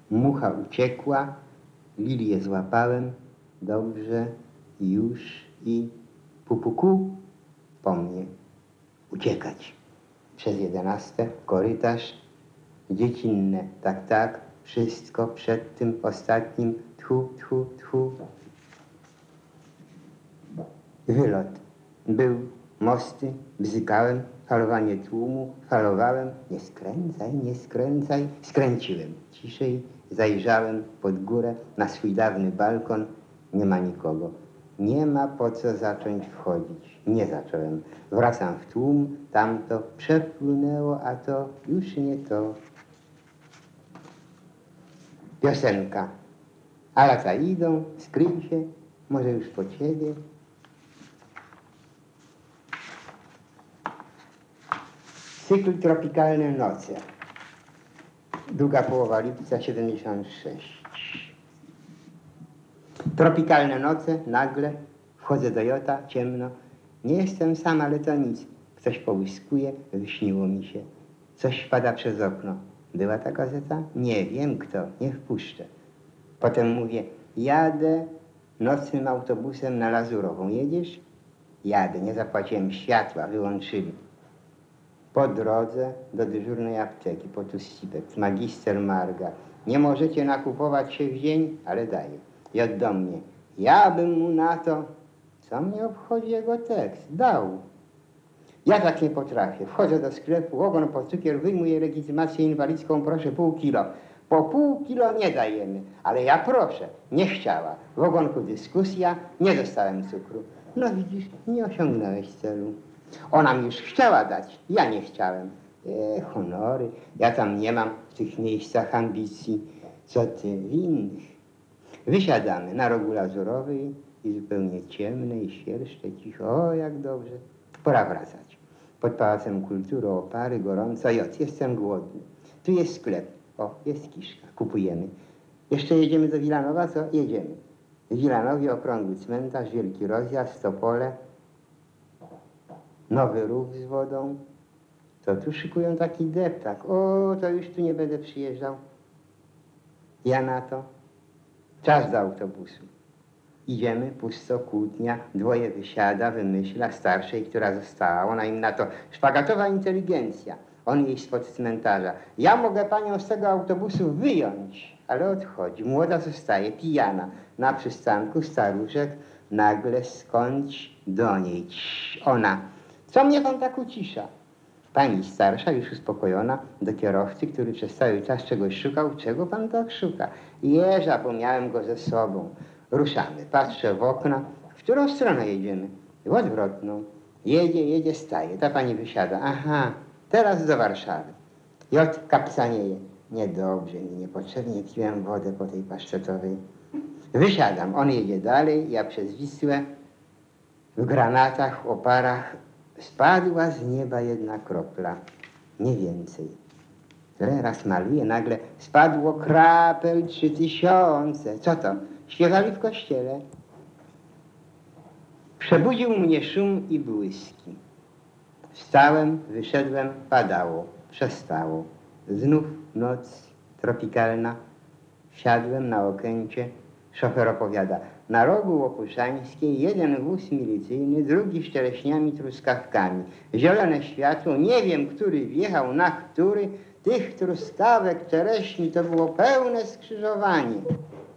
Mucha uciekła, lilię złapałem, dobrze, już i pupuku po mnie uciekać. Przez 11 korytarz, dziecinne, tak, tak, wszystko przed tym ostatnim, tchu, tchu, tchu. Wylot. Był, mosty, bzykałem, falowanie tłumu, falowałem, nie skręcaj, nie skręcaj, skręciłem. Ciszej zajrzałem pod górę na swój dawny balkon, nie ma nikogo. Nie ma po co zacząć wchodzić. Nie zacząłem. Wracam w tłum, tamto przepłynęło, a to już nie to. Piosenka. A lata idą, skryj się, może już po ciebie. Cykl Tropikalne noce. Druga połowa lipca 76. Tropikalne noce, nagle wchodzę do Jota, ciemno. Nie jestem sam, ale to nic. Ktoś połyskuje, wyśniło mi się. Coś wpada przez okno. Była ta gazeta? Nie wiem kto, nie wpuszczę. Potem mówię, jadę nocnym autobusem na Lazurową. Jedziesz? Jadę, nie zapłaciłem światła, wyłączyli. Po drodze do dyżurnej apteki, po Tussipet, magister Marga. Nie możecie nakupować się w dzień, ale daję. I od do mnie. Ja bym mu na to, co mnie obchodzi jego tekst, dał. Ja tak nie potrafię. Wchodzę do sklepu, ogon po cukier, wyjmuję legitymację inwalidzką, proszę pół kilo. Po pół kilo nie dajemy, ale ja proszę. Nie chciała. W ogonku dyskusja, nie dostałem cukru. No widzisz, nie osiągnąłeś celu. Ona mi już chciała dać, ja nie chciałem. Honory, ja tam nie mam w tych miejscach ambicji, co ty w innych. Wysiadamy na rogu Lazurowej i zupełnie ciemnej, świerszcze, cicho, o jak dobrze. Pora wracać. Pod Pałacem Kultury opary, gorąco, jestem głodny. Tu jest sklep, o, jest kiszka, kupujemy. Jeszcze jedziemy do Wilanowa, co? Jedziemy. W Wilanowie okrągły cmentarz, wielki rozjazd, Topole. Nowy rów z wodą, to tu szykują taki deptak. O, to już tu nie będę przyjeżdżał. Ja na to. Czas do autobusu. Idziemy, pusto, kłótnia, dwoje wysiada, wymyśla, starszej, która została. Ona im na to, szpagatowa inteligencja. On jej spod cmentarza. Ja mogę panią z tego autobusu wyjąć, ale odchodzi. Młoda zostaje, pijana. Na przystanku staruszek nagle skądś do niej. Ona. Co mnie pan tak ucisza? Pani starsza, już uspokojona, do kierowcy, który przez cały czas czegoś szukał. Czego pan tak szuka? Jeża, bo miałem go ze sobą. Ruszamy. Patrzę w okna. W którą stronę jedziemy? W odwrotną. Jedzie, staje. Ta pani wysiada. Aha, teraz do Warszawy. Jot kapcanieje. Niedobrze mi, niepotrzebnie piłem wodę po tej paszczetowej. Wysiadam. On jedzie dalej, ja przez Wisłę. W granatach, oparach spadła z nieba jedna kropla, nie więcej. Raz maluje, nagle spadło krapel 3000. Co to? Śpiewali w kościele. Przebudził mnie szum i błyski. Wstałem, wyszedłem, padało, przestało. Znów noc tropikalna. Wsiadłem na Okęcie. Szofer opowiada. Na rogu Łopuszańskiej jeden wóz milicyjny, drugi z czereśniami, truskawkami. Zielone światło, nie wiem, który wjechał na który. Tych truskawek, czereśni to było pełne skrzyżowanie.